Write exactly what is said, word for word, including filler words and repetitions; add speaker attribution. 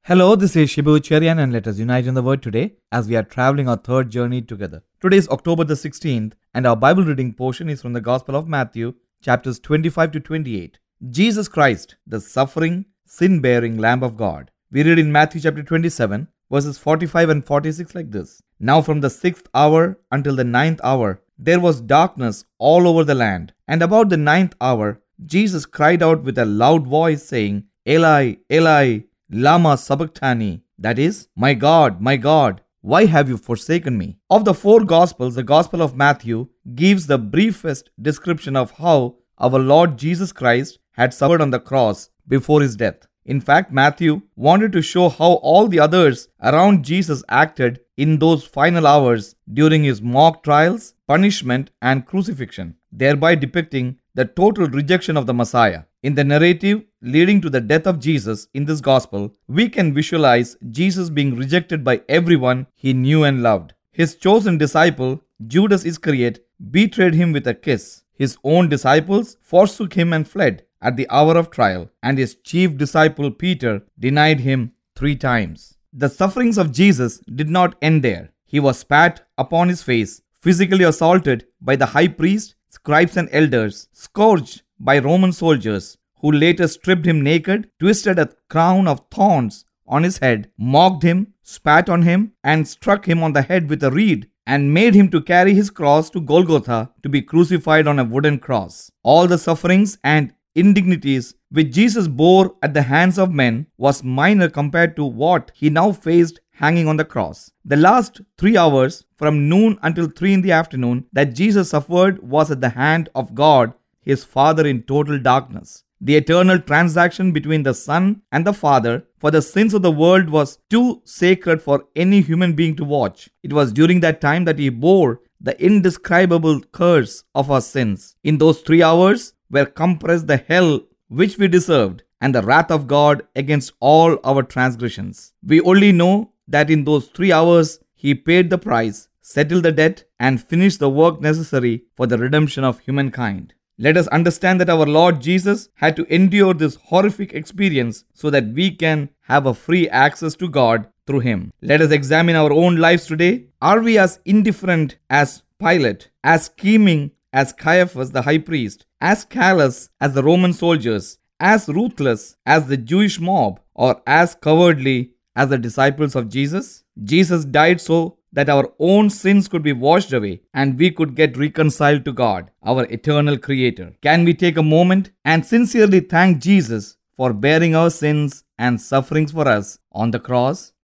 Speaker 1: Hello, this is Shibu Cherian and let us unite in the word today as we are traveling our third journey together. Today is October the sixteenth and our Bible reading portion is from the Gospel of Matthew, chapters twenty-five to twenty-eight. Jesus Christ, the suffering, sin-bearing Lamb of God. We read in Matthew chapter twenty-seven, verses forty-five and forty-six like this. Now from the sixth hour until the ninth hour, there was darkness all over the land. And about the ninth hour, Jesus cried out with a loud voice saying, Eli, Eli, Lama Sabachthani, that is, My God, my God, why have you forsaken me? Of the four Gospels, the Gospel of Matthew gives the briefest description of how our Lord Jesus Christ had suffered on the cross before his death. In fact, Matthew wanted to show how all the others around Jesus acted in those final hours during his mock trials, punishment, and crucifixion, thereby depicting the total rejection of the Messiah. In the narrative leading to the death of Jesus in this gospel, we can visualize Jesus being rejected by everyone he knew and loved. His chosen disciple, Judas Iscariot, betrayed him with a kiss. His own disciples forsook him and fled at the hour of trial, and his chief disciple Peter denied him three times. The sufferings of Jesus did not end there. He was spat upon his face, physically assaulted by the high priest, scribes and elders, scourged by Roman soldiers, who later stripped him naked, twisted a crown of thorns on his head, mocked him, spat on him, and struck him on the head with a reed, and made him to carry his cross to Golgotha to be crucified on a wooden cross. All the sufferings and indignities which Jesus bore at the hands of men was minor compared to what he now faced hanging on the cross. The last three hours, from noon until three in the afternoon, that Jesus suffered was at the hand of God, his Father, in total darkness. The eternal transaction between the Son and the Father for the sins of the world was too sacred for any human being to watch. It was during that time that he bore the indescribable curse of our sins. In those three hours were compressed the hell which we deserved and the wrath of God against all our transgressions. We only know that in those three hours he paid the price, settled the debt, and finished the work necessary for the redemption of humankind. Let us understand that our Lord Jesus had to endure this horrific experience so that we can have a free access to God through him. Let us examine our own lives today. Are we as indifferent as Pilate, as scheming as Caiaphas the high priest, as callous as the Roman soldiers, as ruthless as the Jewish mob, or as cowardly as the disciples of Jesus? Jesus died so that our own sins could be washed away and we could get reconciled to God, our eternal Creator. Can we take a moment and sincerely thank Jesus for bearing our sins and sufferings for us on the cross?